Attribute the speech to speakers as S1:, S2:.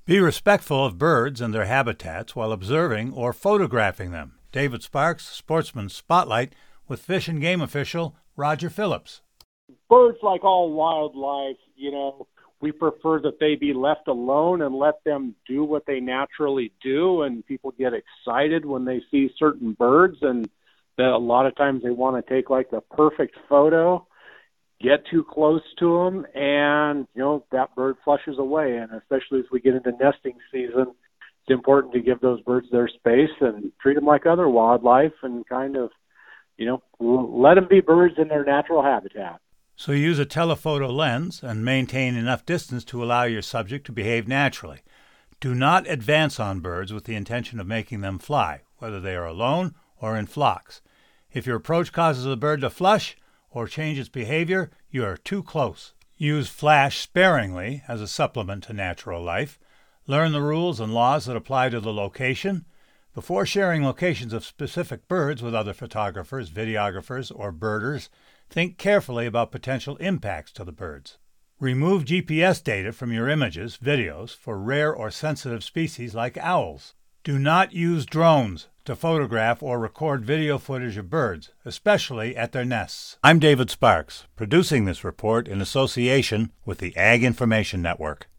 S1: Be respectful of birds and their habitats while observing or photographing them. David Sparks, Sportsman Spotlight, with Fish and Game official Roger Phillips.
S2: Birds, like all wildlife, we prefer that they be left alone and let them do what they naturally do. And people get excited when they see certain birds, and that a lot of times they want to take like the perfect photo, get too close to them, and that bird flushes away. And especially as we get into nesting season, it's important to give those birds their space and treat them like other wildlife and kind of let them be birds in their natural habitat.
S1: So use a telephoto lens and maintain enough distance to allow your subject to behave naturally. Do not advance on birds with the intention of making them fly, whether they are alone or in flocks. If your approach causes the bird to flush or change its behavior, you are too close. Use flash sparingly as a supplement to natural life. Learn the rules and laws that apply to the location. Before sharing locations of specific birds with other photographers, videographers, or birders, think carefully about potential impacts to the birds. Remove GPS data from your images, videos, for rare or sensitive species like owls. Do not use drones to photograph or record video footage of birds, especially at their nests. I'm David Sparks, producing this report in association with the Ag Information Network.